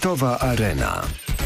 Sportowa Arena.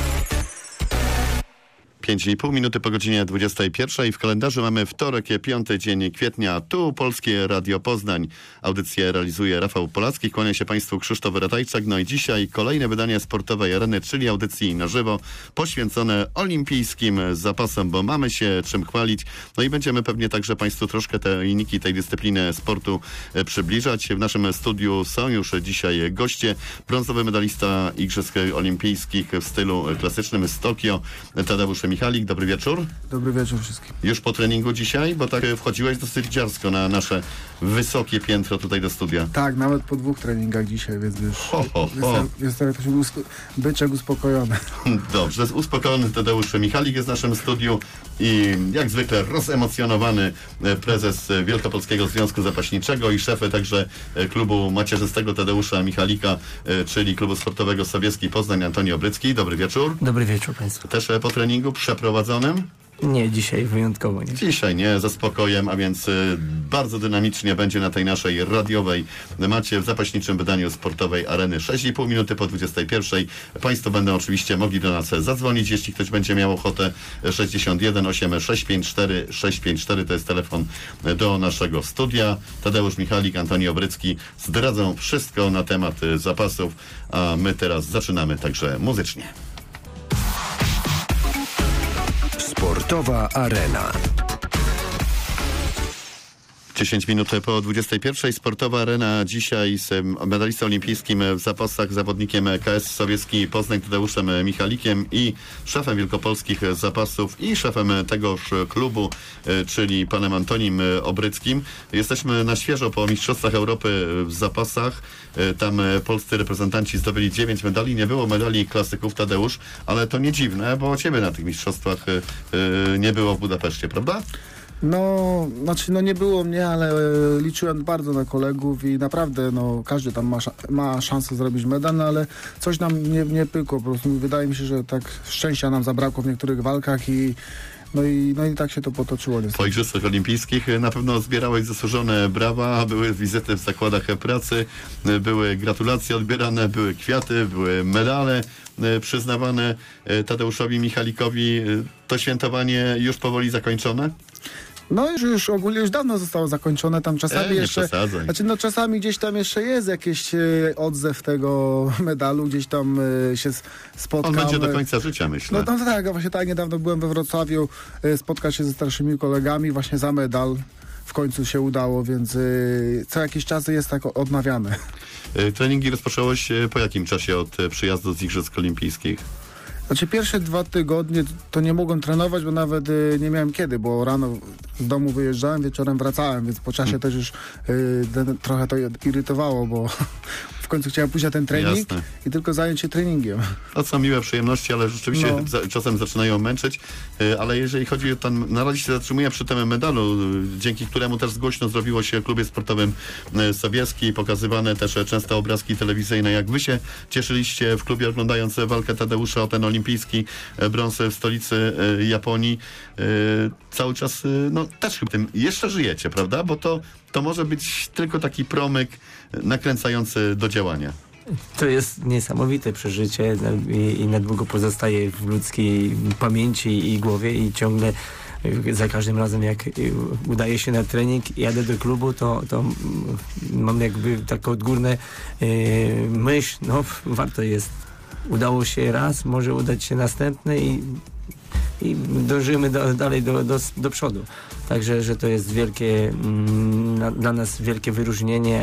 5,5 minuty po godzinie 21. W kalendarzu mamy wtorek, 5 dzień kwietnia. Tu Polskie Radio Poznań. Audycję realizuje Rafał Polacki. Kłania się Państwu Krzysztof Ratajczak. No i dzisiaj kolejne wydanie Sportowej Areny, czyli audycji na żywo, poświęcone olimpijskim zapasom, bo mamy się czym chwalić. No i będziemy pewnie także Państwu troszkę te wyniki tej dyscypliny sportu przybliżać. W naszym studiu są już dzisiaj goście. Brązowy medalista Igrzysk Olimpijskich w stylu klasycznym z Tokio, Tadeusz Michalik, dobry wieczór. Dobry wieczór wszystkim. Już po treningu dzisiaj? Bo tak wchodziłeś dosyć dziarsko na nasze wysokie piętro tutaj do studia. Tak, nawet po 2 treningach dzisiaj, więc już jestem jakoś byczek uspokojony. Dobrze, uspokojony Tadeusz Michalik jest w naszym studiu i jak zwykle rozemocjonowany prezes Wielkopolskiego Związku Zapaśniczego i szef także klubu macierzystego Tadeusza Michalika, czyli klubu sportowego Sobieski Poznań, Antoni Obrycki. Dobry wieczór. Dobry wieczór Państwu. Też po treningu przeprowadzonym? Nie, dzisiaj wyjątkowo nie. Dzisiaj nie, ze spokojem, a więc bardzo dynamicznie będzie na tej naszej radiowej macie w zapaśniczym wydaniu Sportowej Areny 6,5 minuty po 21. Państwo będą oczywiście mogli do nas zadzwonić, jeśli ktoś będzie miał ochotę. 61 8 654 654 to jest telefon do naszego studia. Tadeusz Michalik, Antoni Obrycki zdradzą wszystko na temat zapasów, a my teraz zaczynamy także muzycznie. Sportowa Arena. 10 minut po 21. Sportowa Arena dzisiaj z medalistą olimpijskim w zapasach, zawodnikiem KS Sobieski Poznań Tadeuszem Michalikiem i szefem wielkopolskich zapasów i szefem tegoż klubu, czyli panem Antonim Obryckim. Jesteśmy na świeżo po Mistrzostwach Europy w zapasach. Tam polscy reprezentanci zdobyli 9 medali. Nie było medali klasyków, Tadeusz, ale to nie dziwne, bo ciebie na tych mistrzostwach nie było w Budapeszcie, prawda? No nie było mnie, ale liczyłem bardzo na kolegów i naprawdę, każdy tam ma szansę zrobić medal, no ale coś nam nie pykło, po prostu wydaje mi się, że tak szczęścia nam zabrakło w niektórych walkach i tak się to potoczyło. Po Igrzyskach Olimpijskich na pewno zbierałeś zasłużone brawa, były wizyty w zakładach pracy, były gratulacje odbierane, były kwiaty, były medale przyznawane Tadeuszowi Michalikowi. To świętowanie już powoli zakończone? No już ogólnie już dawno zostało zakończone, tam czasami jeszcze, czasami gdzieś tam jeszcze jest jakiś odzew tego medalu, gdzieś tam się spotkam. On będzie do końca życia, myślę. No tak, właśnie tak, niedawno byłem we Wrocławiu, spotkać się ze starszymi kolegami właśnie za medal. W końcu się udało, więc co jakiś czas jest tak odnawiane. Treningi rozpoczęłeś po jakim czasie od przyjazdu z Igrzysk Olimpijskich? Znaczy pierwsze 2 tygodnie to nie mogłem trenować, bo nawet nie miałem kiedy, bo rano z domu wyjeżdżałem, wieczorem wracałem, więc po czasie też już trochę to irytowało, bo w końcu chciałem pójść na ten trening. Jasne. I tylko zająć się treningiem. To są miłe przyjemności, ale rzeczywiście czasem zaczynają męczyć, ale jeżeli chodzi o na razie się zatrzymuję przy tym medalu, dzięki któremu też głośno zrobiło się w klubie sportowym Sobieski, pokazywane też często obrazki telewizyjne, jak wy się cieszyliście w klubie oglądając walkę Tadeusza o ten olimpijski brąz w stolicy Japonii. Cały czas, też chyba tym jeszcze żyjecie, prawda? Bo to może być tylko taki promyk nakręcający do działania. To jest niesamowite przeżycie i na długo pozostaje w ludzkiej pamięci i głowie i ciągle za każdym razem jak udaje się na trening i jadę do klubu, to mam jakby taką odgórne myśl, warto jest. Udało się raz, może udać się następny i dążymy dalej do przodu. Także, że to jest wielkie, dla nas wielkie wyróżnienie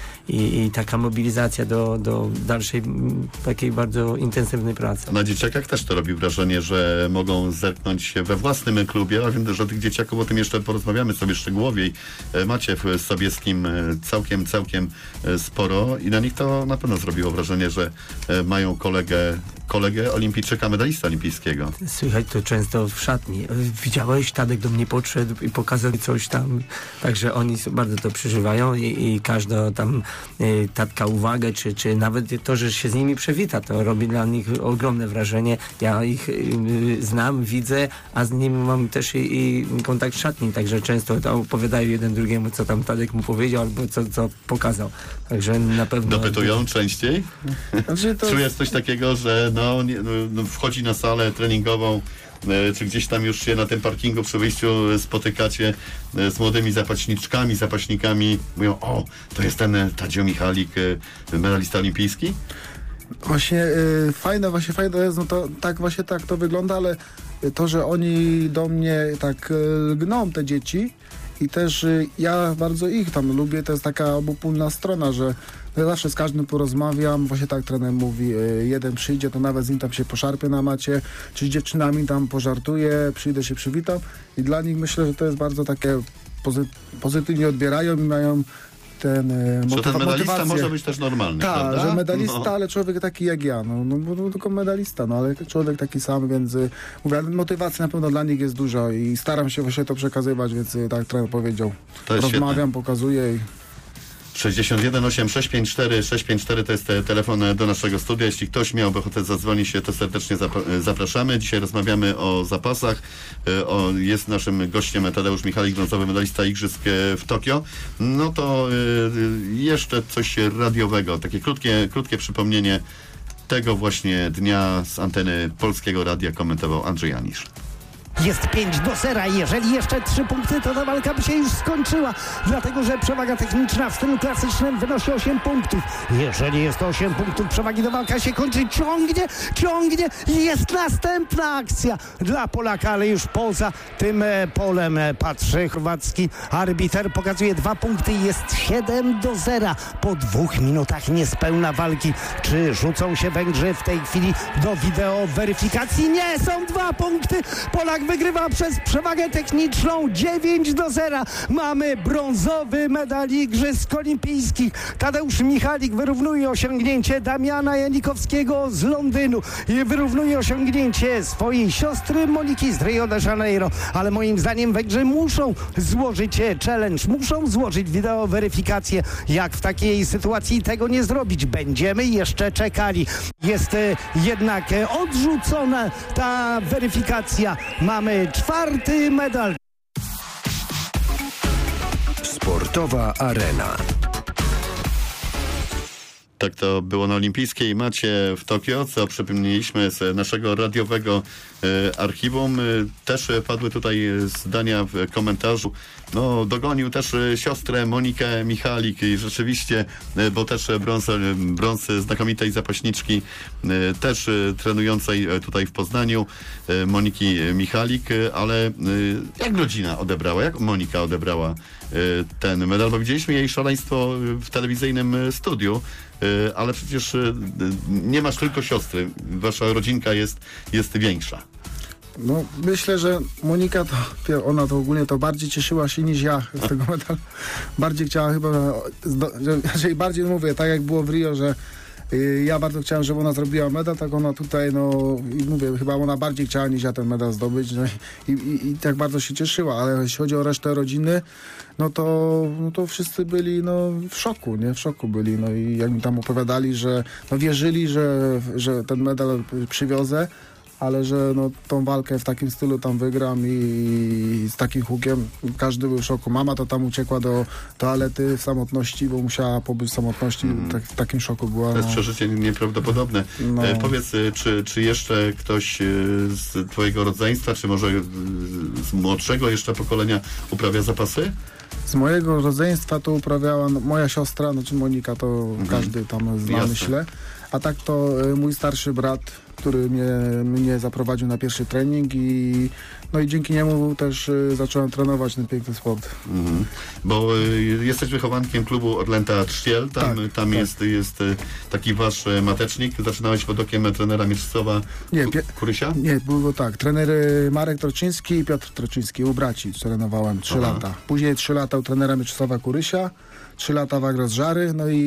i taka mobilizacja do dalszej, takiej bardzo intensywnej pracy. Na dzieciakach też to robi wrażenie, że mogą zerknąć we własnym klubie, a wiem, że tych dzieciaków, o tym jeszcze porozmawiamy sobie szczegółowiej, macie w Sobieskim całkiem sporo i na nich to na pewno zrobiło wrażenie, że mają kolegę olimpijczyka, medalista olimpijskiego. Słychać to często w szatni. Widziałeś, Tadek do mnie podszedł i pokazać coś tam. Także oni bardzo to przeżywają i każda tam taka uwaga, czy nawet to, że się z nimi przewita, to robi dla nich ogromne wrażenie. Ja ich znam, widzę, a z nimi mam też i kontakt szatni, także często to opowiadają jeden drugiemu, co tam Tadek mu powiedział, albo co pokazał. Także na pewno... Dopytują częściej? Znaczy to... Czujesz coś takiego, że wchodzi na salę treningową, czy gdzieś tam już się na tym parkingu przy wyjściu spotykacie z młodymi zapaśnikami, mówią, o, to jest ten Tadzio Michalik, medalista olimpijski? Właśnie fajne jest, no to tak to wygląda, ale to, że oni do mnie tak lgną, te dzieci, i też ja bardzo ich tam lubię, to jest taka obopólna strona, że ja zawsze z każdym porozmawiam, właśnie tak trener mówi, jeden przyjdzie, to nawet z nim tam się poszarpię na macie, czy z dziewczynami tam pożartuję, przyjdę się przywitam i dla nich myślę, że to jest bardzo takie pozytywnie odbierają i mają ten medalista może być też normalny, prawda? Tak, że medalista, ale człowiek taki jak ja, bo tylko medalista, ale człowiek taki sam, więc mówię, motywacji na pewno dla nich jest duża i staram się właśnie to przekazywać, więc tak trener powiedział. Rozmawiam, pokazuję i... 61 8 654 654 to jest telefon do naszego studia. Jeśli ktoś miałby ochotę zadzwonić się, to serdecznie zapraszamy. Dzisiaj rozmawiamy o zapasach. Jest naszym gościem Tadeusz Michalik, brązowy medalista igrzysk w Tokio. No to jeszcze coś radiowego, takie krótkie przypomnienie tego właśnie dnia z anteny Polskiego Radia komentował Andrzej Janisz. Jest 5-0. Jeżeli jeszcze 3 punkty, to ta walka by się już skończyła. Dlatego, że przewaga techniczna w stylu klasycznym wynosi 8 punktów. Jeżeli jest 8 punktów przewagi, to walka się kończy. Ciągnie. Jest następna akcja dla Polaka, ale już poza tym polem patrzy chorwacki arbiter. Pokazuje 2 punkty i jest 7-0. Po 2 minutach niespełna walki. Czy rzucą się Węgrzy w tej chwili do wideo weryfikacji? Nie, są 2 punkty. Polak wygrywa przez przewagę techniczną 9-0. Mamy brązowy medal igrzysk olimpijskich. Tadeusz Michalik wyrównuje osiągnięcie Damiana Janikowskiego z Londynu i wyrównuje osiągnięcie swojej siostry Moniki z Rio de Janeiro. Ale moim zdaniem Węgrzy muszą złożyć challenge, muszą złożyć wideo weryfikację. Jak w takiej sytuacji tego nie zrobić? Będziemy jeszcze czekali. Jest jednak odrzucona ta weryfikacja. Mamy 4. medal. Sportowa arena. Tak to było na olimpijskiej macie w Tokio, co przypomnieliśmy z naszego radiowego archiwum. Też padły tutaj zdania w komentarzu. No, dogonił też siostrę Monikę Michalik i rzeczywiście, bo też brąz znakomitej zapaśniczki, też trenującej tutaj w Poznaniu, Moniki Michalik, ale jak rodzina odebrała, jak Monika odebrała ten medal, bo widzieliśmy jej szaleństwo w telewizyjnym studiu, ale przecież nie masz tylko siostry, wasza rodzinka jest większa. No, myślę, że Monika ona to ogólnie to bardziej cieszyła się niż ja z tego medalu. Bardziej chciała chyba, że bardziej mówię, tak jak było w Rio, że ja bardzo chciałem, żeby ona zrobiła medal, tak ona tutaj, i mówię, chyba ona bardziej chciała niż ja ten medal zdobyć, i tak bardzo się cieszyła, ale jeśli chodzi o resztę rodziny, no to wszyscy byli w szoku, nie? W szoku byli, i jak mi tam opowiadali, że wierzyli, że ten medal przywiozę, ale że tą walkę w takim stylu tam wygram i z takim hukiem, każdy był w szoku. Mama to tam uciekła do toalety w samotności, bo musiała pobyć w samotności, w takim szoku była. To jest przeżycie nieprawdopodobne. Powiedz, czy jeszcze ktoś z twojego rodzeństwa, czy może z młodszego jeszcze pokolenia uprawia zapasy? Z mojego rodzeństwa to uprawiała moja siostra, Monika, to każdy tam zna, myślę. A tak to mój starszy brat, który mnie zaprowadził na pierwszy trening i dzięki niemu też zacząłem trenować ten piękny sport. Bo jesteś wychowankiem klubu Orlęta Trzciel, tam jest taki wasz matecznik. Zaczynałeś pod okiem trenera Mieczysława Kurysia? Nie, było tak. Trener Marek Troczyński i Piotr Troczyński, u braci trenowałem 3 lata. Później 3 lata u trenera Mieczysława Kurysia, 3 lata w Agrozżary, i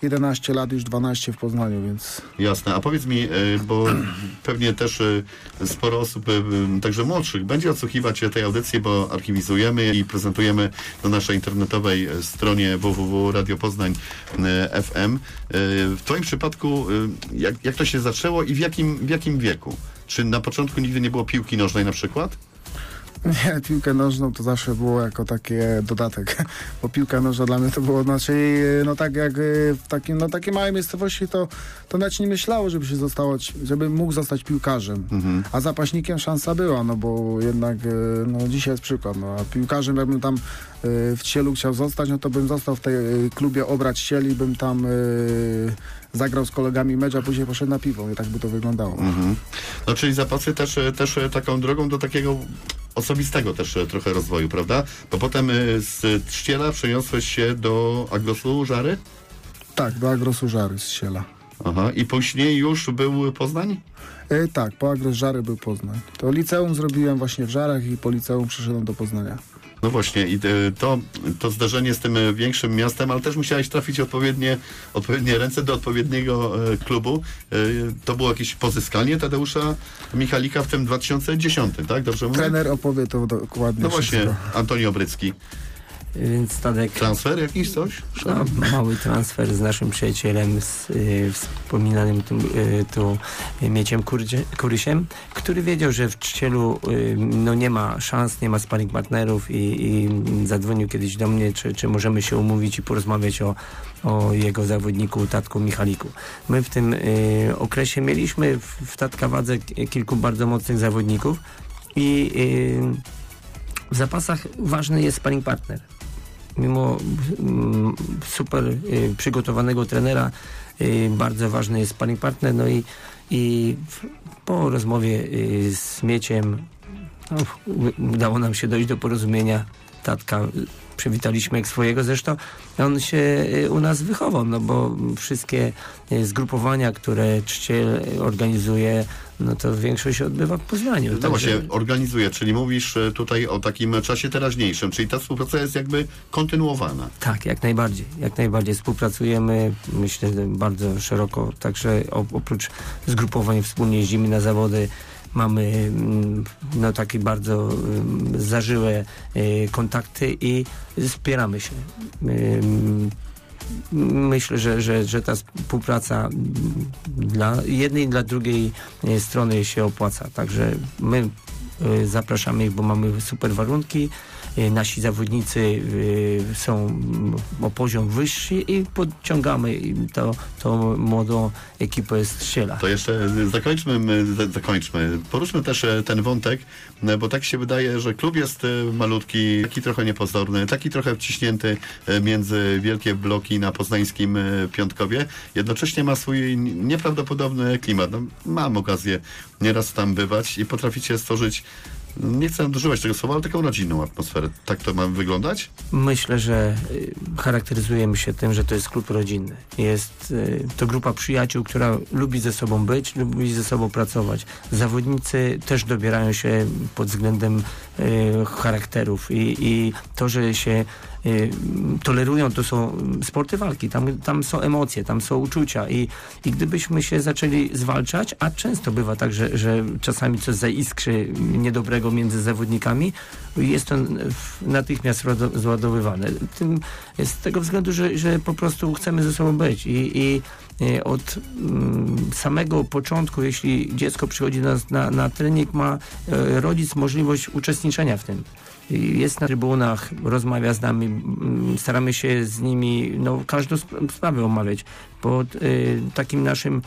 11 lat, już 12 w Poznaniu, więc... Jasne. A powiedz mi, bo pewnie też sporo osób, także młodszych, będzie odsłuchiwać tej audycji, bo archiwizujemy i prezentujemy na naszej internetowej stronie www.radiopoznań.fm. W twoim przypadku, jak to się zaczęło i w jakim wieku? Czy na początku nigdy nie było piłki nożnej na przykład? Nie, piłkę nożną to zawsze było jako taki dodatek, bo piłka nożna dla mnie to było inaczej, no tak jak w takiej małej miejscowości to nawet nie myślało, żeby mógł zostać piłkarzem, a zapaśnikiem szansa była, no bo jednak, no dzisiaj jest przykład, no a piłkarzem jakbym tam w Cielu chciał zostać, no to bym został w tej klubie Obrać Cieli, bym tam zagrał z kolegami mecz, a później poszedł na piwo i tak by to wyglądało. No czyli zapasy też taką drogą do takiego osobistego też trochę rozwoju, prawda? Bo potem z Trzciela przeniosłeś się do Agrosu Żary? Tak, do Agrosu Żary z Ciela. Aha, i później już był Poznań? Tak, po Agros Żary był Poznań. To liceum zrobiłem właśnie w Żarach i po liceum przyszedłem do Poznania. No właśnie, i to zdarzenie z tym większym miastem, ale też musiałeś trafić odpowiednie ręce do odpowiedniego klubu. To było jakieś pozyskanie Tadeusza Michalika w tym 2010, tak? Dobrze mówię? Trener opowie to dokładnie. No właśnie, wszystko. Antoni Obrycki. Więc Tadek... Transfer jakiś, coś? No, mały transfer z naszym przyjacielem, wspominanym tu Mieciem Kurysiem, który wiedział, że w Trzcielu no, nie ma szans, nie ma sparring partnerów i zadzwonił kiedyś do mnie, czy możemy się umówić i porozmawiać o jego zawodniku Tatku Michaliku. My w tym okresie mieliśmy w Tatka Wadze kilku bardzo mocnych zawodników i w zapasach ważny jest sparring partner. Mimo super przygotowanego trenera bardzo ważny jest sparring partner, no i po rozmowie z Mieciem udało nam się dojść do porozumienia. Tatka przywitaliśmy jak swojego, zresztą on się u nas wychował, no bo wszystkie zgrupowania, które Trzciel organizuje, no to większość się odbywa w Poznaniu. No właśnie, organizuje, czyli mówisz tutaj o takim czasie teraźniejszym, czyli ta współpraca jest jakby kontynuowana. Tak, jak najbardziej współpracujemy, myślę, bardzo szeroko, także oprócz zgrupowań wspólnie jeździmy na zawody, mamy no takie bardzo zażyłe kontakty i wspieramy się. Myślę, że ta współpraca dla jednej i dla drugiej strony się opłaca. Także my zapraszamy ich, bo mamy super warunki. Nasi zawodnicy są o poziom wyższy i podciągamy tą młodą ekipę z Trzciela. To jeszcze zakończmy. Poruszmy też ten wątek, bo tak się wydaje, że klub jest malutki, taki trochę niepozorny, taki trochę wciśnięty między wielkie bloki na poznańskim Piątkowie. Jednocześnie ma swój nieprawdopodobny klimat. No, mam okazję nieraz tam bywać i potraficie stworzyć, nie chcę nadużywać tego słowa, ale taką rodzinną atmosferę. Tak to ma wyglądać? Myślę, że charakteryzujemy się tym, że to jest klub rodzinny. Jest to grupa przyjaciół, która lubi ze sobą być, lubi ze sobą pracować. Zawodnicy też dobierają się pod względem charakterów i to, że się tolerują, to są sporty walki, tam są emocje, tam są uczucia i gdybyśmy się zaczęli zwalczać, a często bywa tak, że czasami coś zaiskrzy niedobrego między zawodnikami, jest to natychmiast zładowywane. Z tego względu, że po prostu chcemy ze sobą być i od samego początku, jeśli dziecko przychodzi na trening, ma rodzic możliwość uczestniczenia w tym. Jest na trybunach, rozmawia z nami, staramy się z nimi każdą sprawę omawiać. Pod takim naszym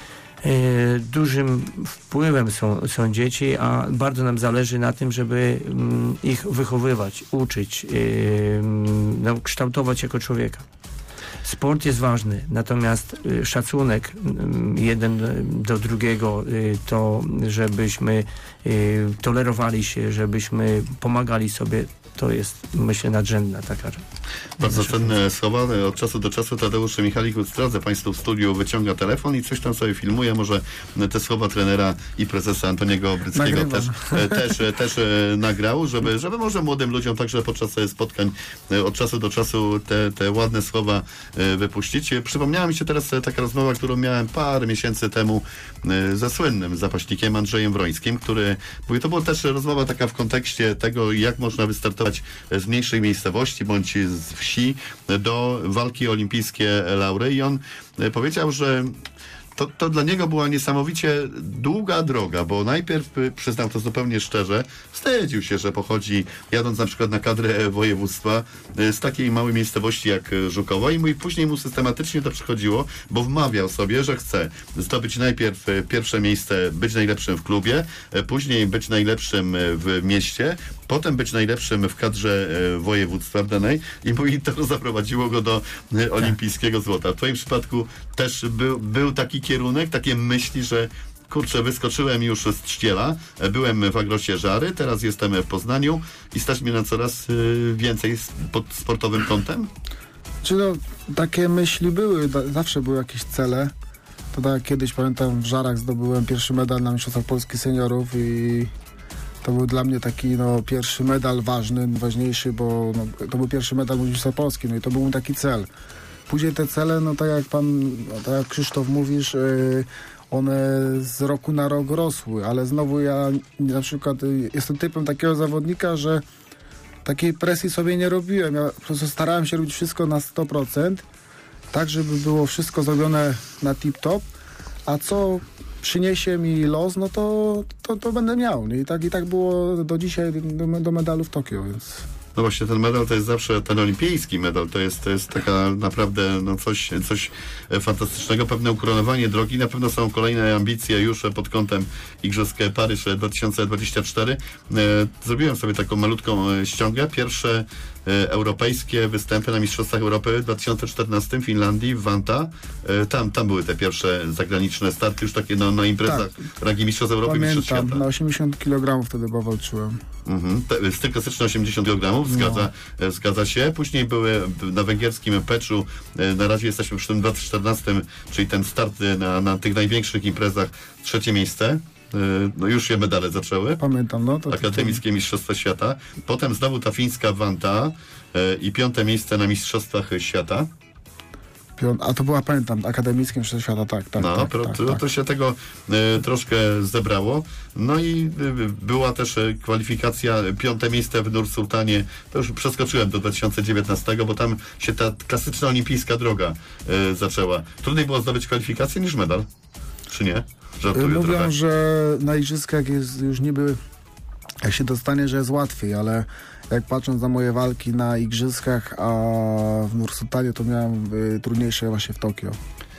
dużym wpływem są dzieci, a bardzo nam zależy na tym, żeby ich wychowywać, uczyć, kształtować jako człowieka. Sport jest ważny, natomiast szacunek jeden do drugiego, to żebyśmy tolerowali się, żebyśmy pomagali sobie, to jest, myślę, nadrzędna taka. Bardzo cenne słowa. Od czasu do czasu Tadeusz Michalik, zdradzę Państwu, w studiu wyciąga telefon i coś tam sobie filmuje. Może te słowa trenera i prezesa Antoniego Obryckiego też nagrał, żeby może młodym ludziom także podczas spotkań od czasu do czasu te ładne słowa wypuścić. Przypomniała mi się teraz taka rozmowa, którą miałem parę miesięcy temu ze słynnym zapaśnikiem Andrzejem Wrońskim, który mówił, to była też rozmowa taka w kontekście tego, jak można wystartować z mniejszej miejscowości bądź z wsi do walki o olimpijskie laury i on powiedział, że to dla niego była niesamowicie długa droga, bo najpierw, przyznał to zupełnie szczerze, wstydził się, że pochodzi, jadąc na przykład na kadrę województwa, z takiej małej miejscowości jak Żukowo i później mu systematycznie to przychodziło, bo wmawiał sobie, że chce zdobyć najpierw pierwsze miejsce, być najlepszym w klubie, później być najlepszym w mieście, potem być najlepszym w kadrze województwa danej i to zaprowadziło go do olimpijskiego złota. W twoim przypadku też był taki kierunek, takie myśli, że kurczę, wyskoczyłem już z Trzciela, byłem w Agrosie Żary, teraz jestem w Poznaniu i stać mnie na coraz więcej pod sportowym kątem? Czy no, takie myśli były, zawsze były jakieś cele. To tak jak kiedyś, pamiętam, w Żarach zdobyłem pierwszy medal na Mistrzostwach Polski Seniorów i to był dla mnie taki pierwszy medal ważniejszy, bo to był pierwszy medal Mistrzostwa Polski, no i to był mój taki cel. Później te cele, tak jak Krzysztof mówisz, one z roku na rok rosły, ale znowu ja na przykład jestem typem takiego zawodnika, że takiej presji sobie nie robiłem. Ja po prostu starałem się robić wszystko na 100%, tak żeby było wszystko zrobione na tip-top, a co przyniesie mi los, no to będę miał. Nie? I tak było do dzisiaj, do medalu w Tokio, więc... No właśnie, ten medal to jest zawsze, ten olimpijski medal, to jest taka naprawdę coś fantastycznego, pewne ukoronowanie drogi, na pewno są kolejne ambicje już pod kątem Igrzysk Paryż 2024. Zrobiłem sobie taką malutką ściągę, pierwsze europejskie występy na Mistrzostwach Europy w 2014 w Finlandii, w Vantaa. Tam były te pierwsze zagraniczne starty, już takie na imprezach rangi Mistrzostw Europy i Mistrzostw Świata. Na 80 kg wtedy walczyłem. Styl klasyczny 80 kg, zgadza się. Później były na węgierskim Peczu, na razie jesteśmy przy tym 2014, czyli ten start na tych największych imprezach, 3. miejsce. No już się medale zaczęły. Pamiętam, Akademickie Mistrzostwa Świata. Potem znowu ta fińska Vantaa i 5. miejsce na Mistrzostwach Świata. A to była, pamiętam, Akademickie Mistrzostwa Świata, tak. To się tego troszkę zebrało. No i była też kwalifikacja, 5. miejsce w Nur-Sultanie. To już przeskoczyłem do 2019, bo tam się ta klasyczna olimpijska droga zaczęła. Trudniej było zdobyć kwalifikację niż medal, czy nie? Mówią, trochę, że na igrzyskach jest już niby, jak się dostanie, że jest łatwiej, ale jak patrząc na moje walki na igrzyskach, a w Nur-Sultanie, to miałem trudniejsze właśnie w Tokio.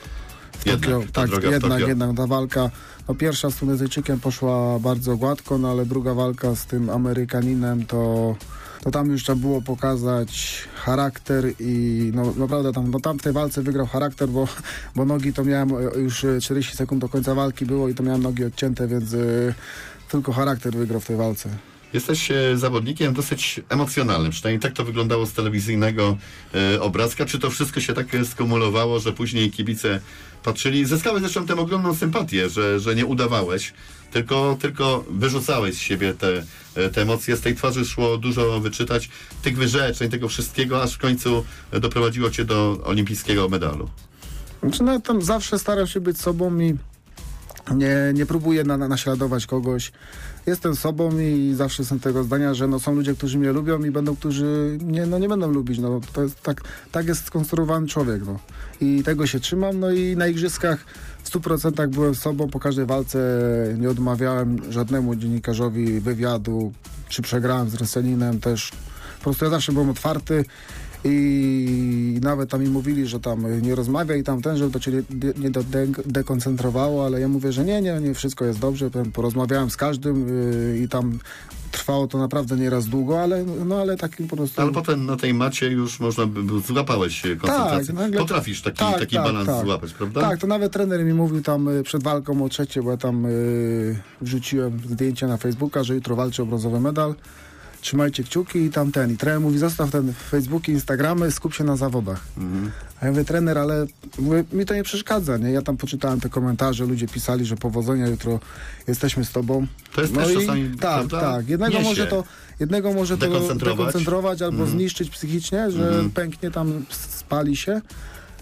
Jednak ta walka, pierwsza z Tunezyjczykiem poszła bardzo gładko, ale druga walka z tym Amerykaninem, to tam już trzeba było pokazać charakter i naprawdę tam w tej walce wygrał charakter, bo nogi to miałem już 40 sekund do końca walki było i to miałem nogi odcięte, więc tylko charakter wygrał w tej walce. Jesteś zawodnikiem dosyć emocjonalnym, przynajmniej tak to wyglądało z telewizyjnego obrazka. Czy to wszystko się tak skumulowało, że później kibice patrzyli? Zyskałeś zresztą tę ogromną sympatię, że nie udawałeś, tylko wyrzucałeś z siebie te emocje. Z tej twarzy szło dużo wyczytać, tych wyrzeczeń, tego wszystkiego, aż w końcu doprowadziło cię do olimpijskiego medalu. Znaczy, tam zawsze staram się być sobą i nie próbuję naśladować kogoś. Jestem sobą i zawsze jestem tego zdania, że są ludzie, którzy mnie lubią i będą, którzy nie będą lubić. To jest tak jest skonstruowany człowiek. I tego się trzymam. I na igrzyskach w 100% byłem sobą. Po każdej walce nie odmawiałem żadnemu dziennikarzowi wywiadu, czy przegrałem z Rosjaninem też. Po prostu ja zawsze byłem otwarty. I nawet tam mi mówili, że tam nie rozmawiaj żeby to cię nie dekoncentrowało, ale ja mówię, że nie, wszystko jest dobrze. Porozmawiałem z każdym i tam trwało to naprawdę nieraz długo, ale taki po prostu... Ale potem na tej macie już złapałeś koncentrację. Tak, potrafisz taki balans złapać, prawda? Tak, to nawet trener mi mówił tam przed walką o 3, bo ja tam wrzuciłem zdjęcie na Facebooka, że jutro walczę o brązowy medal. Trzymajcie kciuki i I trener mówi, zostaw ten Facebook i Instagramy, skup się na zawodach. A ja mówię, trener, ale mi to nie przeszkadza, nie? Ja tam poczytałem te komentarze, ludzie pisali, że powodzenia, jutro jesteśmy z tobą. To jest też czasami, tak. Jednego może to dekoncentrować albo zniszczyć psychicznie, że pęknie tam, spali się.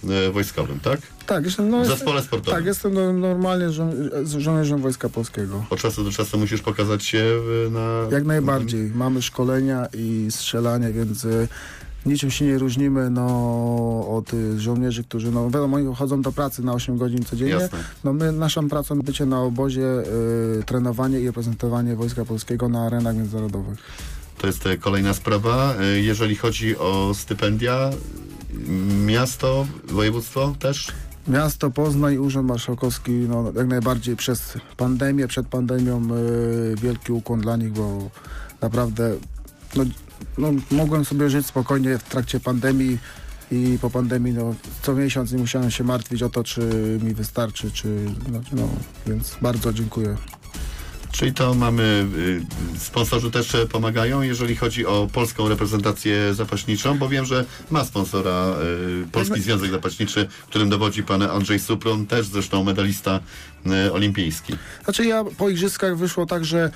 wojskowym, tak? Tak, W zespole sportowym. Tak, jestem normalnie żołnierzem Wojska Polskiego. Od czasu do czasu musisz pokazać się na... Jak najbardziej. Mamy szkolenia i strzelanie, więc niczym się nie różnimy od żołnierzy, którzy, wiadomo, oni chodzą do pracy na 8 godzin codziennie. Jasne. Naszą pracą bycie na obozie, trenowanie i reprezentowanie Wojska Polskiego na arenach międzynarodowych. To jest kolejna sprawa. Jeżeli chodzi o stypendia, miasto, województwo też? Miasto Poznań, Urząd Marszałkowski, jak najbardziej przed pandemią wielki ukłon dla nich, bo naprawdę mogłem sobie żyć spokojnie w trakcie pandemii i po pandemii co miesiąc nie musiałem się martwić o to, czy mi wystarczy, więc bardzo dziękuję. Czyli to mamy, sponsorzy też pomagają, jeżeli chodzi o polską reprezentację zapaśniczą, bo wiem, że ma sponsora Polski Związek Zapaśniczy, którym dowodzi pan Andrzej Supron, też zresztą medalista olimpijski. Znaczy ja po igrzyskach wyszło tak, że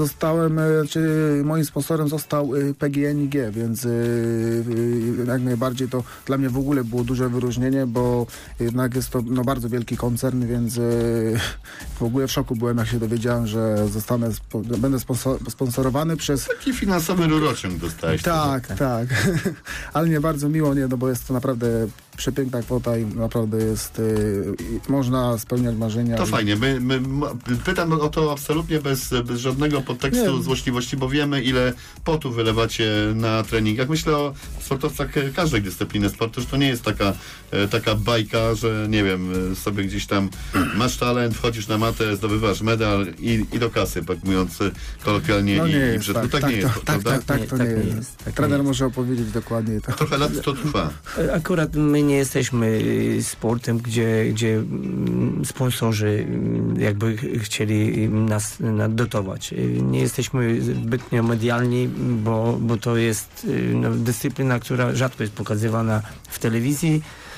moim sponsorem został PGNiG, więc jak najbardziej to dla mnie w ogóle było duże wyróżnienie, bo jednak jest to bardzo wielki koncern, więc w ogóle w szoku byłem, jak się dowiedziałem, że będę sponsorowany przez... Taki finansowy rurociąg dostałeś. Tak. Ale nie bardzo miło, bo jest to naprawdę przepiękna kwota i naprawdę jest, można spełniać marzenia. To fajnie. Pytam o to absolutnie bez żadnego podtekstu złośliwości, bo wiemy, ile potu wylewacie na treningach. Myślę o sportowcach każdej dyscypliny sportu, że to nie jest taka bajka, że nie wiem, sobie gdzieś tam masz talent, wchodzisz na matę, zdobywasz medal i do kasy, tak mówiąc kolokwialnie i brzydko. Tak nie jest, prawda? Tak, to nie jest. Trener może opowiedzieć dokładnie. Trochę lat to trwa. Akurat my nie jesteśmy sportem, gdzie sponsorzy jakby chcieli nas dotować. Nie jesteśmy zbytnio medialni, bo to jest dyscyplina, która rzadko jest pokazywana w telewizji.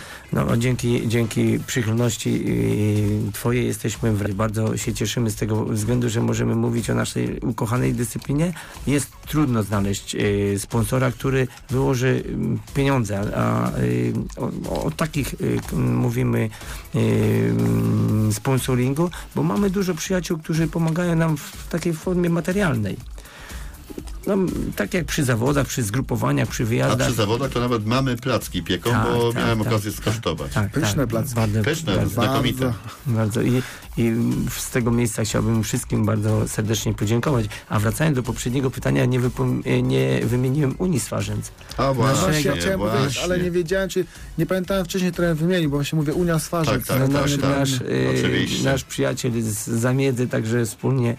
Dzięki przychylności twojej jesteśmy bardzo się cieszymy z tego względu, że możemy mówić o naszej ukochanej dyscyplinie. Jest trudno znaleźć sponsora, który wyłoży pieniądze, a o takich mówimy sponsoringu, bo mamy dużo przyjaciół, którzy pomagają nam w takiej formie materialnej. Tak jak przy zawodach, przy zgrupowaniach, przy wyjazdach. A przy zawodach to nawet mamy placki pieką, bo miałem okazję skosztować. Pyszne placki. Pyszne, znakomite. Bardzo. I z tego miejsca chciałbym wszystkim bardzo serdecznie podziękować. A wracając do poprzedniego pytania, nie wymieniłem Unii Swarzędz. A właśnie, ja chciałem powiedzieć, ale nie wiedziałem, nie pamiętałem wcześniej trochę wymienił, bo się mówi Unia Swarzędz. Nasz przyjaciel z Zamiedzy, także wspólnie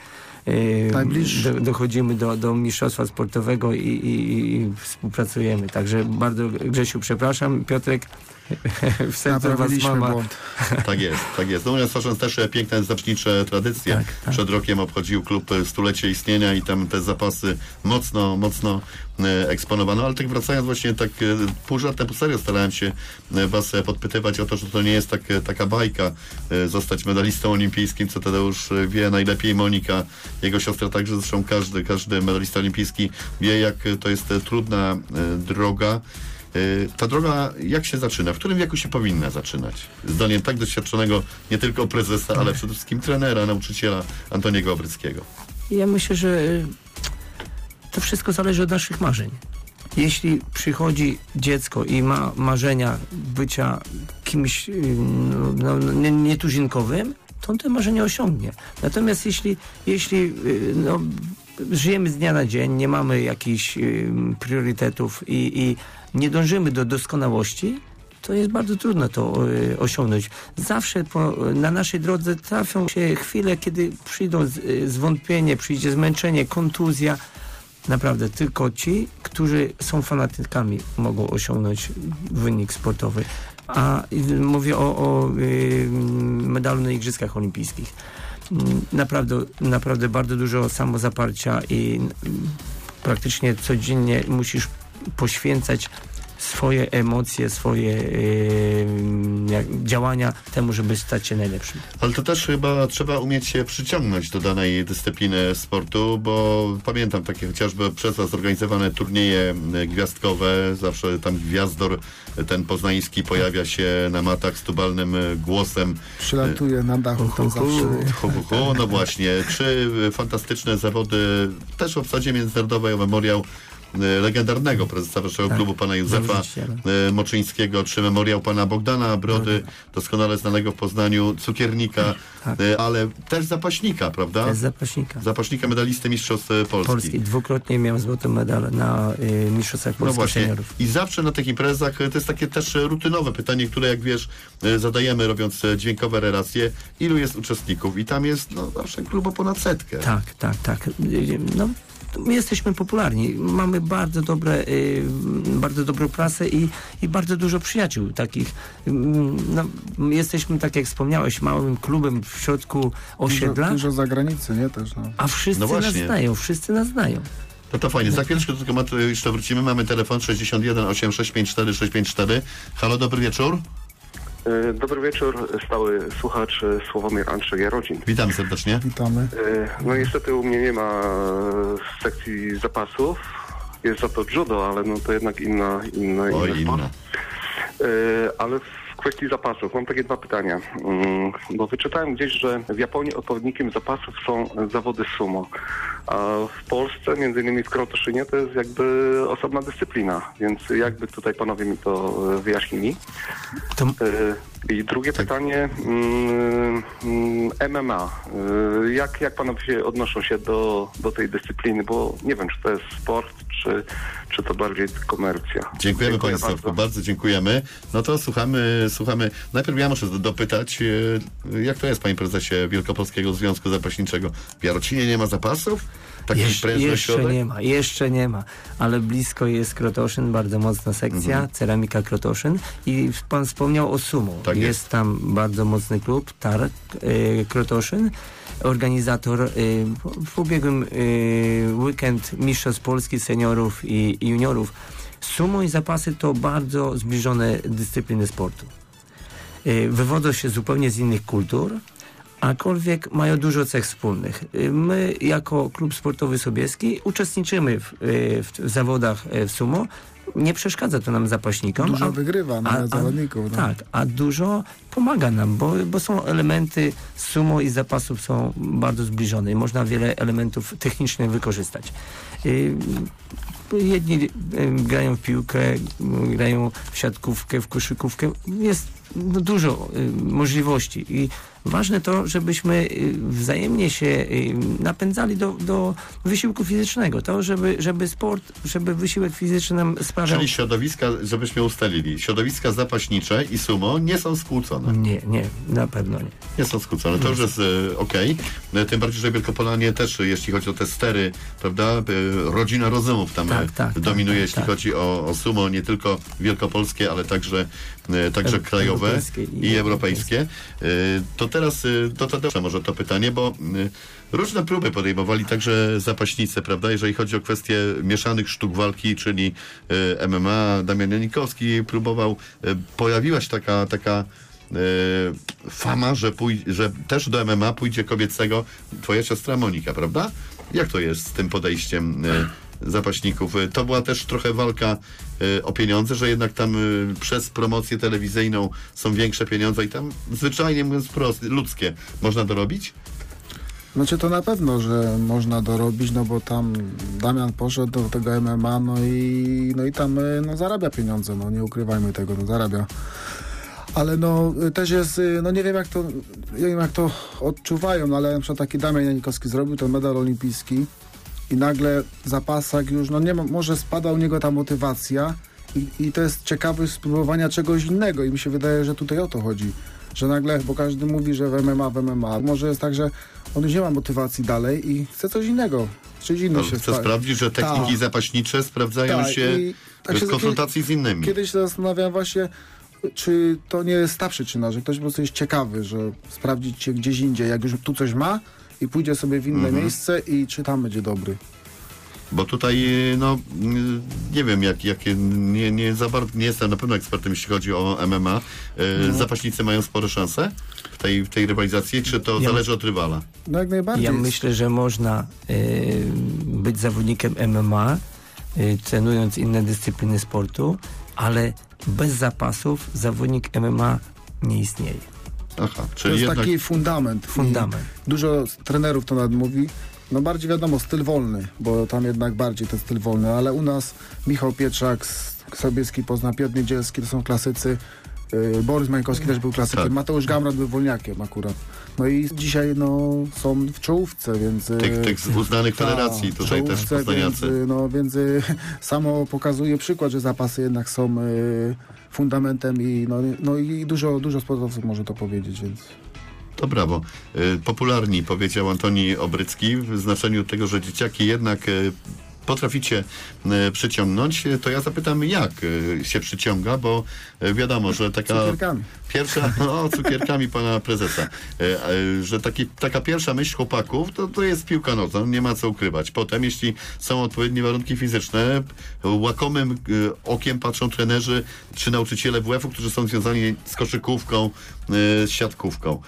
dochodzimy do mistrzostwa sportowego i współpracujemy. Także bardzo, Grzesiu, przepraszam. Piotrek, w sercu was mama. Tak jest. No Unia Swarzędz też piękne zapaśnicze tradycje. Tak. Przed rokiem obchodził klub stulecie istnienia i tam te zapasy mocno eksponowano, ale tak wracając właśnie tak pół żartem, pół serio starałem się was podpytywać o to, że to nie jest taka bajka zostać medalistą olimpijskim, co Tadeusz wie najlepiej, Monika, jego siostra także, zresztą każdy medalista olimpijski wie, jak to jest trudna droga. Ta droga jak się zaczyna? W którym wieku się powinna zaczynać? Zdaniem tak doświadczonego nie tylko prezesa, ale przede wszystkim trenera, nauczyciela Antoniego Obryckiego. Ja myślę, że to wszystko zależy od naszych marzeń. Jeśli przychodzi dziecko i ma marzenia bycia kimś nietuzinkowym, to on te marzenia osiągnie. Natomiast jeśli żyjemy z dnia na dzień, nie mamy jakichś priorytetów i nie dążymy do doskonałości, to jest bardzo trudno to osiągnąć. Zawsze na naszej drodze trafią się chwile, kiedy przyjdą zwątpienie, przyjdzie zmęczenie, kontuzja. Naprawdę tylko ci, którzy są fanatykami, mogą osiągnąć wynik sportowy. A mówię o medalu na Igrzyskach Olimpijskich. Naprawdę bardzo dużo samozaparcia i praktycznie codziennie musisz poświęcać swoje emocje, swoje działania temu, żeby stać się najlepszym. Ale to też chyba trzeba umieć się przyciągnąć do danej dyscypliny sportu, bo pamiętam takie chociażby przez was zorganizowane turnieje gwiazdkowe, zawsze tam gwiazdor ten poznański pojawia się na matach z tubalnym głosem. Przylatuje na dachu tam zawsze. No właśnie, czy fantastyczne zawody też w obsadzie międzynarodowej, memoriał legendarnego prezesa waszego klubu, pana Józefa Moczyńskiego, czy memoriał pana Bogdana Brody, doskonale znanego w Poznaniu, cukiernika, ale też zapaśnika, prawda? Też zapaśnika. Zapaśnika medalisty Mistrzostw Polski. Dwukrotnie miał złoty medal na Mistrzostwach Polskich seniorów. I zawsze na tych imprezach, to jest takie też rutynowe pytanie, które jak wiesz, zadajemy robiąc dźwiękowe relacje, ilu jest uczestników? I tam jest zawsze klubo ponad 100. Tak. No, my jesteśmy popularni. Mamy bardzo dobrą prasę i bardzo dużo przyjaciół takich. Jesteśmy, tak jak wspomniałeś, małym klubem w środku osiedla. Dużo zagranicy, nie? Też, A wszyscy nas znają. To fajnie. Za chwileczkę do tematu jeszcze wrócimy. Mamy telefon 61 8654 654. Halo, dobry wieczór. Dobry wieczór, stały słuchacz Sławomir Andrzej Jarodzin. Witam serdecznie. Witamy. No niestety u mnie nie ma sekcji zapasów. Jest za to judo, ale to jednak inna sport. Ale w kwestii zapasów mam takie dwa pytania. Bo wyczytałem gdzieś, że w Japonii odpowiednikiem zapasów są zawody sumo. A w Polsce, między innymi w Krotoszynie, to jest jakby osobna dyscyplina. Więc jakby tutaj panowie mi to wyjaśnili. I drugie pytanie, MMA. Jak panowie odnoszą się do tej dyscypliny? Bo nie wiem, czy to jest sport, czy to bardziej komercja. Dziękuję panie Sławku, bardzo dziękujemy. No to słuchamy. Najpierw ja muszę dopytać, jak to jest, panie prezesie Wielkopolskiego Związku Zapaśniczego? W Jarocinie nie ma zapasów? Jeszcze nie ma, ale blisko jest Krotoszyn, bardzo mocna sekcja, Ceramika Krotoszyn i pan wspomniał o sumo. Tak jest tam bardzo mocny klub, Targ Krotoszyn, organizator w ubiegłym weekend Mistrzostw Polski seniorów i juniorów. Sumo i zapasy to bardzo zbliżone dyscypliny sportu. Wywodzą się zupełnie z innych kultur, aczkolwiek mają dużo cech wspólnych. My jako klub sportowy Sobieski uczestniczymy w zawodach w sumo. Nie przeszkadza to nam zapaśnikom. Dużo wygrywa na zawodników. No. Tak, a dużo pomaga nam, bo są elementy sumo i zapasów są bardzo zbliżone i można wiele elementów technicznych wykorzystać. Jedni grają w piłkę, grają w siatkówkę, w koszykówkę. Jest dużo możliwości i ważne to, żebyśmy wzajemnie się napędzali do wysiłku fizycznego. To, żeby sport, żeby wysiłek fizyczny nam sprawiał... Czyli środowiska, żebyśmy ustalili, środowiska zapaśnicze i sumo nie są skłócone. Nie, na pewno nie. Nie są skłócone. To już jest okej. Tym bardziej, że Wielkopolanie też, jeśli chodzi o te stery, prawda, rodzina rozumów tam dominuje, jeśli chodzi o sumo, nie tylko wielkopolskie, ale także krajowe i europejskie. To teraz do Tadeusza może to pytanie, bo różne próby podejmowali także zapaśnicy, prawda, jeżeli chodzi o kwestie mieszanych sztuk walki, czyli MMA. Damian Janikowski próbował, pojawiła się taka fama, że też do MMA pójdzie kobiecego twoja siostra Monika, prawda? Jak to jest z tym podejściem zapaśników? To była też trochę walka o pieniądze, że jednak tam przez promocję telewizyjną są większe pieniądze i tam zwyczajnie mówiąc wprost, ludzkie, można dorobić? Znaczy to na pewno, że można dorobić, no bo tam Damian poszedł do tego MMA, no i tam zarabia pieniądze, no nie ukrywajmy tego, zarabia. Ale też jest, nie wiem jak to odczuwają, ale na przykład taki Damian Janikowski zrobił ten medal olimpijski i nagle zapasak już, nie ma, może spada u niego ta motywacja i to jest ciekawe spróbowania czegoś innego i mi się wydaje, że tutaj o to chodzi, że nagle, bo każdy mówi, że w MMA, może jest tak, że on już nie ma motywacji dalej i chce coś innego. Chce sprawdzić, że techniki zapaśnicze sprawdzają się w konfrontacji z innymi. Kiedyś się zastanawiałem właśnie, czy to nie jest ta przyczyna, że ktoś po prostu jest ciekawy, że sprawdzić się gdzieś indziej, jak już tu coś ma i pójdzie sobie w inne miejsce i czy tam będzie dobry. Bo tutaj, no, nie wiem, nie za bardzo, nie jestem na pewno ekspertem, jeśli chodzi o MMA. Zapaśnicy mają spore szanse w tej rywalizacji, czy to zależy od rywala? No jak najbardziej. Ja myślę, że można być zawodnikiem MMA, trenując inne dyscypliny sportu, ale bez zapasów zawodnik MMA nie istnieje. Aha, To czyli jest jednak... taki fundament. I dużo trenerów to nawet mówi. No bardziej wiadomo, styl wolny, bo tam jednak bardziej ten styl wolny, ale u nas Michał Pietrzak, Sobieski Poznań, Piotr Niedzielski to są klasycy, Borys Mańkowski też był klasykiem, Tak. Mateusz Gamrat był wolniakiem akurat. No i dzisiaj są w czołówce, więc... Tych z uznanych federacji tutaj też poznaniacy. Więc samo pokazuje przykład, że zapasy jednak są fundamentem i dużo sportowców może to powiedzieć, więc... To brawo. Popularni, powiedział Antoni Obrycki, w znaczeniu tego, że dzieciaki jednak potraficie przyciągnąć. To ja zapytam, jak się przyciąga, bo wiadomo, że taka... Cukierkami. Pierwsza, cukierkami pana prezesa, że taka pierwsza myśl chłopaków, to jest piłka nożna, nie ma co ukrywać. Potem, jeśli są odpowiednie warunki fizyczne, łakomym okiem patrzą trenerzy czy nauczyciele WF-u, którzy są związani z koszykówką, z siatkówką.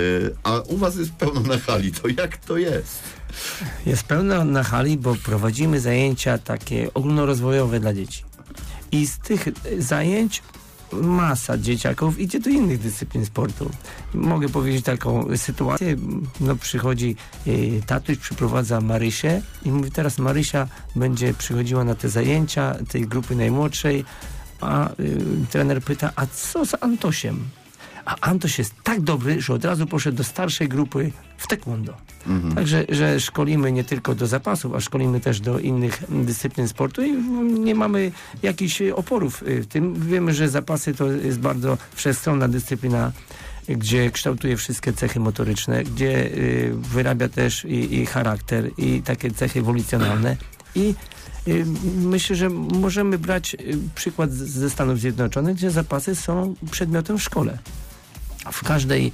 A u was jest pełno na hali, to jak to jest? Jest pełno na hali, bo prowadzimy zajęcia takie ogólnorozwojowe dla dzieci. I z tych zajęć masa dzieciaków idzie do innych dyscyplin sportu. Mogę powiedzieć taką sytuację, przychodzi tatuś, przyprowadza Marysię i mówi, teraz Marysia będzie przychodziła na te zajęcia tej grupy najmłodszej, a trener pyta, a co z Antosiem? A Antoś jest tak dobry, że od razu poszedł do starszej grupy w taekwondo. Także, że szkolimy nie tylko do zapasów, a szkolimy też do innych dyscyplin sportu i nie mamy jakichś oporów w tym. Wiemy, że zapasy to jest bardzo wszechstronna dyscyplina, gdzie kształtuje wszystkie cechy motoryczne, gdzie wyrabia też i charakter, i takie cechy ewolucjonalne. I myślę, że możemy brać przykład ze Stanów Zjednoczonych, gdzie zapasy są przedmiotem w szkole. W każdej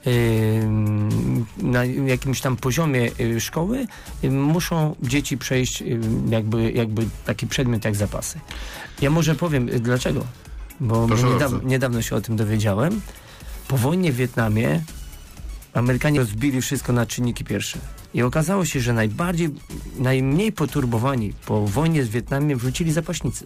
na jakimś tam poziomie szkoły muszą dzieci przejść jakby taki przedmiot jak zapasy. Ja może powiem dlaczego, bo niedawno się o tym dowiedziałem. Po wojnie w Wietnamie Amerykanie rozbili wszystko na czynniki pierwsze. I okazało się, że najmniej poturbowani po wojnie z Wietnamem wrócili zapaśnicy.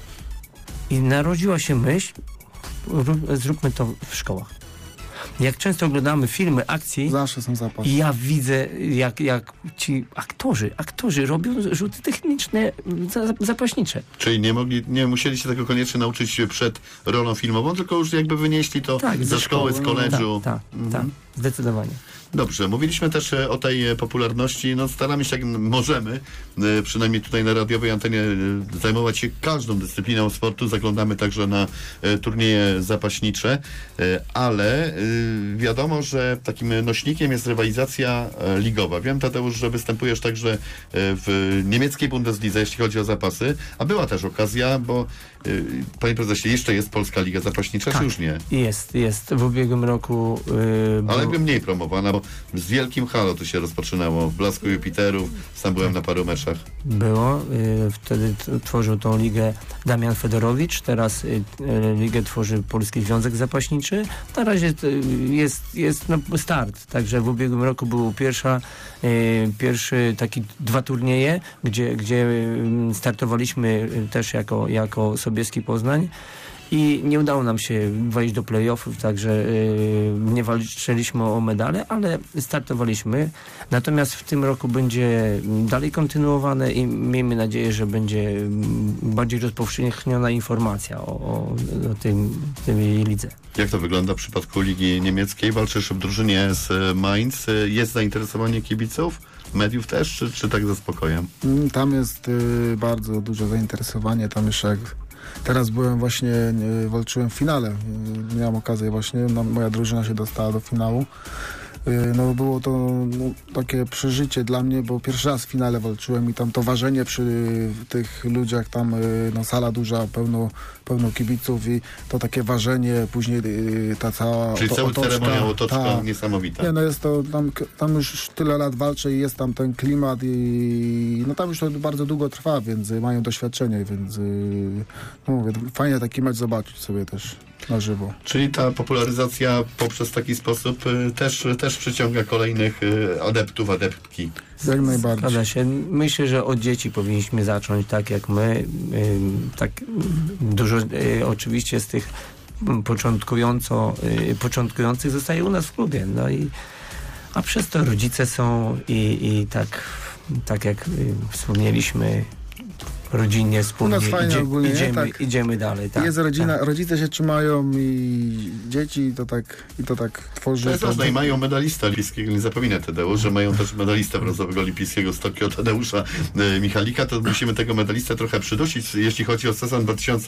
I narodziła się myśl, zróbmy to w szkołach. Jak często oglądamy filmy akcji, zawsze są zapasy. I ja widzę, jak ci aktorzy robią rzuty techniczne, zapaśnicze. Czyli nie musieli się tego koniecznie nauczyć przed rolą filmową, tylko już jakby wynieśli to ze szkoły, z koledżu. Tak, zdecydowanie. Dobrze, mówiliśmy też o tej popularności. Staramy się jak możemy, przynajmniej tutaj na radiowej antenie, zajmować się każdą dyscypliną sportu. Zaglądamy także na turnieje zapaśnicze, ale wiadomo, że takim nośnikiem jest rywalizacja ligowa. Wiem, Tadeusz, że występujesz także w niemieckiej Bundeslidze, jeśli chodzi o zapasy, a była też okazja, bo panie prezesie, jeszcze jest Polska Liga Zapaśnicza, czy już nie? Jest. W ubiegłym roku... Ale jakby mniej promowana, bo z wielkim halo tu się rozpoczynało. W Blasku Jupiterów, sam byłem na paru meczach. Było. Wtedy tworzył tą ligę Damian Fedorowicz, teraz ligę tworzy Polski Związek Zapaśniczy. Na razie jest start, także w ubiegłym roku był pierwszy taki 2 turnieje, gdzie startowaliśmy też jako Sobieski Poznań i nie udało nam się wejść do play-offów, także nie walczyliśmy o medale, ale startowaliśmy. Natomiast w tym roku będzie dalej kontynuowane i miejmy nadzieję, że będzie bardziej rozpowszechniona informacja o tej lidze. Jak to wygląda w przypadku Ligi Niemieckiej? Walczysz w drużynie z Mainz. Jest zainteresowanie kibiców? Mediów też, czy tak ze spokojem? Tam jest bardzo duże zainteresowanie. Tam jeszcze jak teraz walczyłem w finale. Miałem okazję właśnie, moja drużyna się dostała do finału. No było to takie przeżycie dla mnie, bo pierwszy raz w finale walczyłem i tam to ważenie przy tych ludziach, tam sala duża, pełno kibiców i to takie ważenie, później ta cała Czyli cały ceremoniał, otoczka niesamowita. Nie, no jest to, tam już tyle lat walczę i jest tam ten klimat i no tam już to bardzo długo trwa, więc mają doświadczenie, więc mówię, fajnie taki mecz zobaczyć sobie też na żywo. Czyli ta popularyzacja poprzez taki sposób też przyciąga kolejnych adeptów, adeptki. Jak najbardziej. Zgadza się. Myślę, że od dzieci powinniśmy zacząć, tak jak my. Tak dużo oczywiście z tych początkujących zostaje u nas w klubie. No a przez to rodzice są i tak jak wspomnieliśmy, rodzinnie, wspólnie u nas fajnie ogólnie, idziemy dalej. Tak, jest rodzina, rodzice się trzymają i dzieci to tak tworzy. To jest ważne i mają medalista olimpijskiego, nie zapomina Tadeusz, że mają też medalista brązowego olimpijskiego z Tokio, Tadeusza Michalika, to musimy tego medalistę trochę przydusić, jeśli chodzi o sezon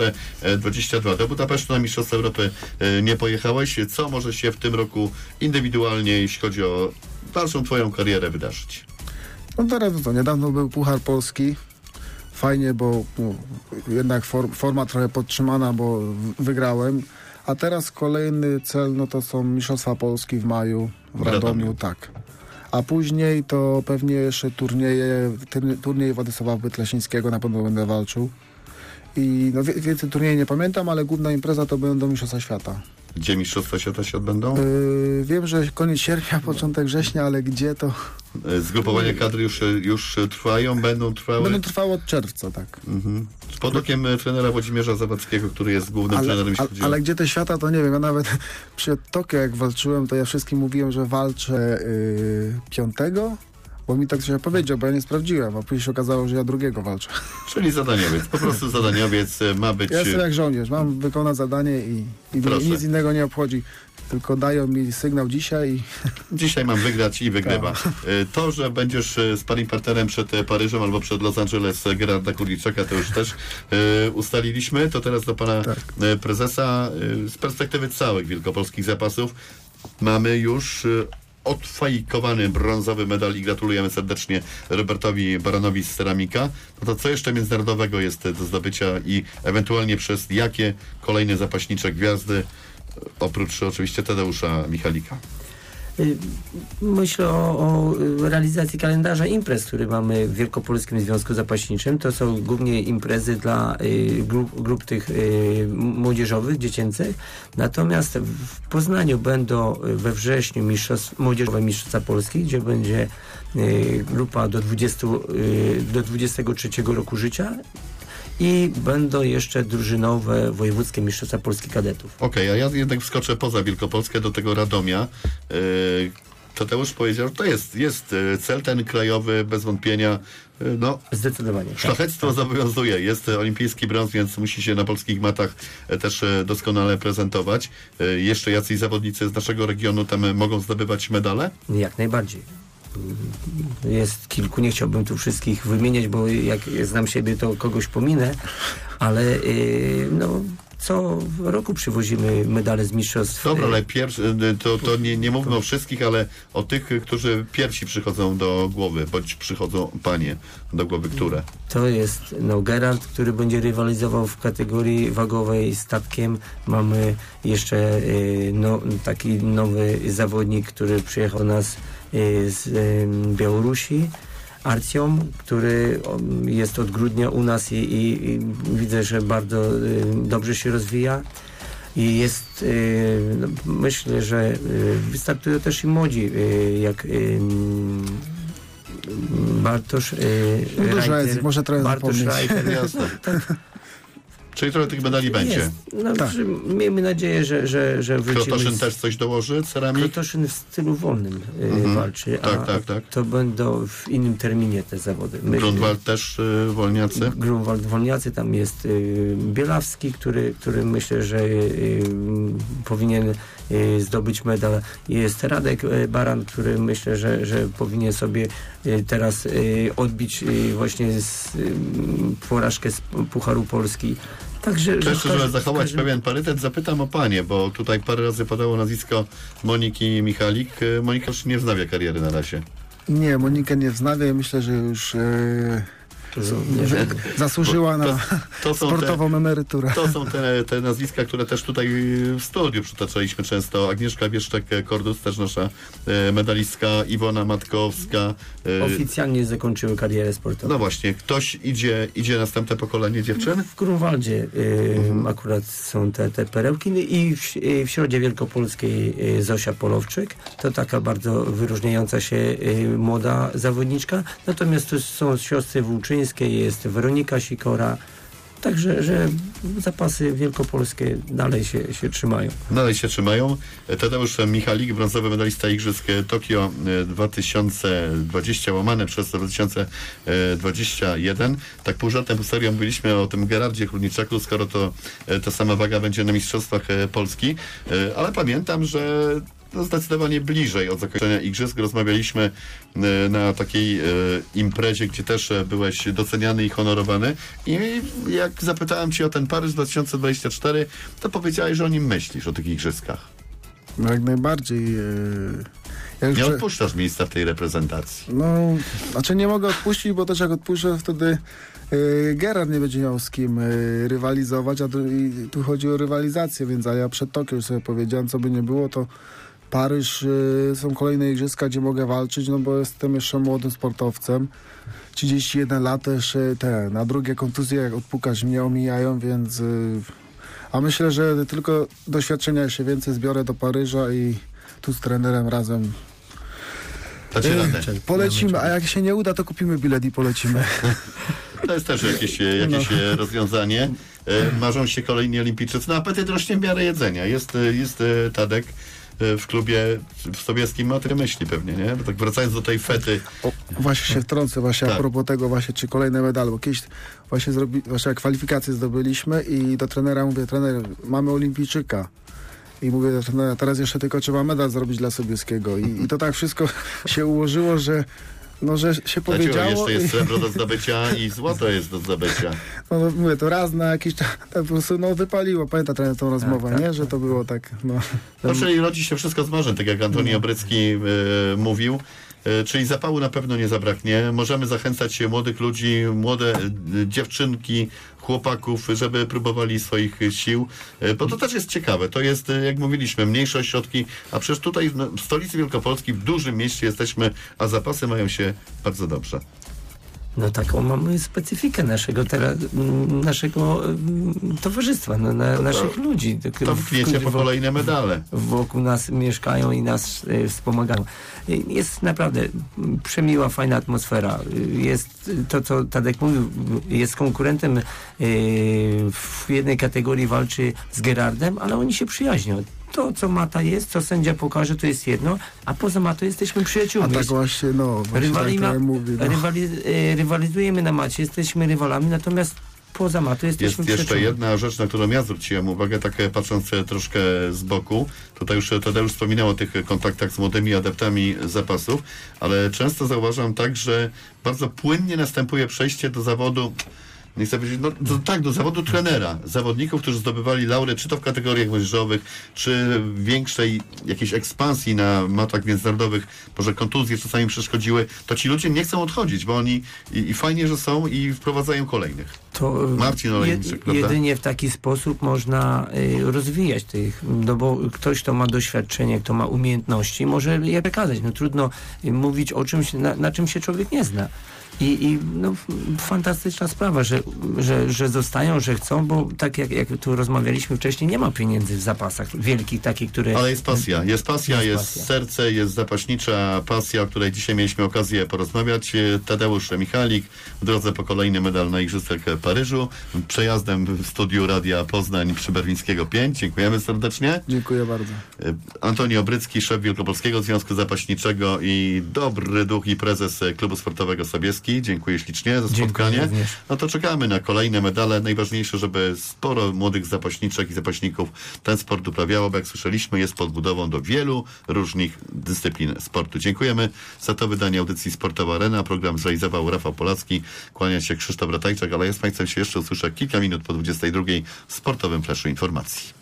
2022. Do Budapesztu na Mistrzostwa Europy nie pojechałeś. Co może się w tym roku indywidualnie, jeśli chodzi o dalszą twoją karierę, wydarzyć? No teraz to niedawno był Puchar Polski. Fajnie, bo jednak forma trochę podtrzymana, bo wygrałem. A teraz kolejny cel, no to są Mistrzostwa Polski w maju w Radomiu, tak. A później to pewnie jeszcze turniej Władysława Bytlesińskiego na pewno będę walczył. I no więcej turniej nie pamiętam, ale główna impreza to będą Mistrzostwa Świata. Gdzie Mistrzostwa Świata się odbędą? Wiem, że koniec sierpnia, początek września, ale gdzie to... Zgrupowania kadry już trwają, będą trwały? Będą trwały od czerwca, tak. Pod okiem trenera Włodzimierza Zawadzkiego, który jest głównym trenerem. Ale gdzie te świata, to nie wiem. Ja nawet przy Tokio, jak walczyłem, to ja wszystkim mówiłem, że walczę 5, bo mi tak się powiedział, bo ja nie sprawdziłem, a później się okazało, że ja 2 walczę. Czyli zadaniowiec, po prostu zadaniowiec ma być... Ja jestem jak żołnierz, mam wykonać zadanie i nic innego nie obchodzi. Tylko dają mi sygnał dzisiaj. Dzisiaj mam wygrać i wygrywa. To, że będziesz sparring partnerem przed Paryżem albo przed Los Angeles Gerarda Kurliczaka, to już też ustaliliśmy. To teraz do pana prezesa. Z perspektywy całych wielkopolskich zapasów mamy już odfajkowany brązowy medal i gratulujemy serdecznie Robertowi Baronowi z Ceramika. No to co jeszcze międzynarodowego jest do zdobycia i ewentualnie przez jakie kolejne zapaśnicze gwiazdy, oprócz oczywiście Tadeusza Michalika? Myślę o realizacji kalendarza imprez, który mamy w Wielkopolskim Związku Zapaśniczym. To są głównie imprezy dla grup tych młodzieżowych, dziecięcych. Natomiast w Poznaniu będą we wrześniu młodzieżowe Mistrzostwa Polski, gdzie będzie grupa do 23 roku życia. I będą jeszcze drużynowe wojewódzkie Mistrzostwa Polski kadetów. Okej, a ja jednak wskoczę poza Wielkopolskę do tego Radomia. Tadeusz powiedział, że to jest cel ten krajowy, bez wątpienia. No, zdecydowanie. Szlachectwo tak. zobowiązuje. Jest olimpijski brąz, więc musi się na polskich matach też doskonale prezentować. Jeszcze jacyś zawodnicy z naszego regionu tam mogą zdobywać medale? Jak najbardziej. Jest kilku, nie chciałbym tu wszystkich wymieniać, bo jak znam siebie, to kogoś pominę, ale co roku przywozimy medale z mistrzostw. Dobra, ale to nie mówmy o wszystkich, ale o tych, którzy pierwsi przychodzą do głowy, bądź przychodzą panie do głowy, które? To jest Gerard, który będzie rywalizował w kategorii wagowej z Tatkiem. Mamy jeszcze taki nowy zawodnik, który przyjechał nas z Białorusi, Arcjom, który jest od grudnia u nas i widzę, że bardzo dobrze się rozwija. I jest, myślę, że wystartują też i młodzi, jak Bartosz Reiter. Może trochę Bartosz Reiter, jasne. Czyli trochę tych medali będzie. Tak. Miejmy nadzieję, że wrócimy. Krotoszyn też coś dołoży? Ceramik? Krotoszyn w stylu wolnym walczy, tak. To będą w innym terminie te zawody. Grunwald też wolniacy? Grunwald wolniacy, tam jest Bielawski, który myślę, że powinien zdobyć medal. Jest Radek Baran, który myślę, że powinien sobie teraz odbić właśnie porażkę z Pucharu Polski. Także, jeszcze, żeby zachować pewien parytet, zapytam o panie, bo tutaj parę razy padało nazwisko Moniki Michalik. Monika już nie wznawia kariery na razie. Nie, Monikę nie wznawia i myślę, że już zasłużyła na sportową emeryturę. To są te nazwiska, które też tutaj w studiu przytaczaliśmy często. Agnieszka Bieszczak-Kordus, też nasza medalistka, Iwona Matkowska. Oficjalnie zakończyły karierę sportową. No właśnie, ktoś idzie następne pokolenie dziewczyn? W Grunwaldzie akurat są te perełki i w Środzie Wielkopolskiej Zosia Polowczyk. To taka bardzo wyróżniająca się młoda zawodniczka. Natomiast tu są siostry Włóczyńskie, jest Weronika Sikora. Także, że zapasy wielkopolskie dalej się trzymają. Dalej się trzymają. Tadeusz Michalik, brązowy medalista Igrzysk Tokio 2020, łamane przez 2021. Tak pół żartem, pół serią mówiliśmy o tym Gerardzie Chludniczaku, skoro to ta sama waga będzie na Mistrzostwach Polski. Ale pamiętam, że zdecydowanie bliżej od zakończenia Igrzysk. Rozmawialiśmy na takiej imprezie, gdzie też byłeś doceniany i honorowany. I jak zapytałem cię o ten Paryż 2024, to powiedziałeś, że o nim myślisz, o tych Igrzyskach. No jak najbardziej. Nie odpuszczasz miejsca w tej reprezentacji. No, znaczy nie mogę odpuścić, bo też jak odpuszczę, wtedy Gerard nie będzie miał z kim rywalizować, a tu chodzi o rywalizację, więc ja przed Tokio już sobie powiedziałem, co by nie było, to Paryż, są kolejne igrzyska, gdzie mogę walczyć, no bo jestem jeszcze młodym sportowcem. 31 lat też na drugie kontuzje jak odpukać mnie omijają, więc a myślę, że tylko doświadczenia się więcej zbiorę do Paryża i tu z trenerem razem polecimy, a jak się nie uda, to kupimy bilet i polecimy. To jest też jakieś rozwiązanie. Marzą się kolejni olimpijczycy. No apetyt rośnie w miarę jedzenia. Jest Tadek w klubie w Sobieskim, ma te myśli pewnie, nie? Bo tak wracając do tej fety. Właśnie się wtrącę, a propos tego właśnie, czy kolejne medale, bo kiedyś właśnie kwalifikacje zdobyliśmy i do trenera mówię, trener, mamy olimpijczyka. I mówię do trenera, teraz jeszcze tylko trzeba medal zrobić dla Sobieskiego. I to tak wszystko się ułożyło, że się powiedziało. Jeszcze jest srebro do zdobycia i złoto jest do zdobycia. No mówię, to raz na jakiś czas po prostu wypaliło. Pamięta trener tą rozmowę, nie? Że to było tak, Czyli rodzi się wszystko z marzeń, tak jak Antoni Obrycki mówił. Czyli zapału na pewno nie zabraknie. Możemy zachęcać młodych ludzi, młode dziewczynki, chłopaków, żeby próbowali swoich sił, bo to też jest ciekawe. To jest, jak mówiliśmy, mniejsze ośrodki, a przecież tutaj w stolicy Wielkopolski, w dużym mieście jesteśmy, a zapasy mają się bardzo dobrze. No taką mamy specyfikę naszego towarzystwa, naszych ludzi. To wkniecie po kolejne medale. Wokół nas mieszkają i nas wspomagają. Jest naprawdę przemiła, fajna atmosfera. Jest to, co Tadek mówił, jest konkurentem w jednej kategorii, walczy z Gerardem, ale oni się przyjaźnią. To, co mata jest, co sędzia pokaże, to jest jedno, a poza matą jesteśmy przyjaciółmi. A tak właśnie, rywalizujemy na macie, jesteśmy rywalami, natomiast poza matą jesteśmy przyjaciółmi. Jest jeszcze jedna rzecz, na którą ja zwróciłem uwagę, tak patrząc troszkę z boku. Tutaj już Tadeusz wspominał o tych kontaktach z młodymi adeptami zapasów, ale często zauważam tak, że bardzo płynnie następuje przejście do zawodu, nie chcę powiedzieć, do zawodu trenera. Zawodników, którzy zdobywali laury, czy to w kategoriach młodzieżowych, czy większej jakiejś ekspansji na matach międzynarodowych, może kontuzje czasami przeszkodziły, to ci ludzie nie chcą odchodzić, bo oni i fajnie, że są i wprowadzają kolejnych. To Marcin Olejniczek, prawda? Jedynie w taki sposób można rozwijać tych, no bo ktoś, kto ma doświadczenie, kto ma umiejętności, może je przekazać. No trudno mówić o czymś, na czym się człowiek nie zna. I fantastyczna sprawa, że zostają, że chcą, bo tak jak tu rozmawialiśmy wcześniej, nie ma pieniędzy w zapasach wielkich, takich, które... Ale jest pasja, jest serce, jest zapaśnicza pasja, o której dzisiaj mieliśmy okazję porozmawiać. Tadeusz Michalik w drodze po kolejny medal na Igrzyskach Paryżu, przejazdem w studiu Radia Poznań przy Berwińskiego 5. Dziękujemy serdecznie. Dziękuję bardzo. Antoni Obrycki, szef Wielkopolskiego Związku Zapaśniczego i dobry duch i prezes Klubu Sportowego Sobieski. Dziękuję ślicznie za spotkanie. No to czekamy na kolejne medale. Najważniejsze, żeby sporo młodych zapaśniczek i zapaśników ten sport uprawiało, bo jak słyszeliśmy, jest podbudową do wielu różnych dyscyplin sportu. Dziękujemy za to wydanie audycji Sportowa Arena. Program zrealizował Rafał Polacki. Kłania się Krzysztof Ratajczak, ale jest Państwa Państwem się jeszcze usłyszę kilka minut po 22 w sportowym flashu informacji.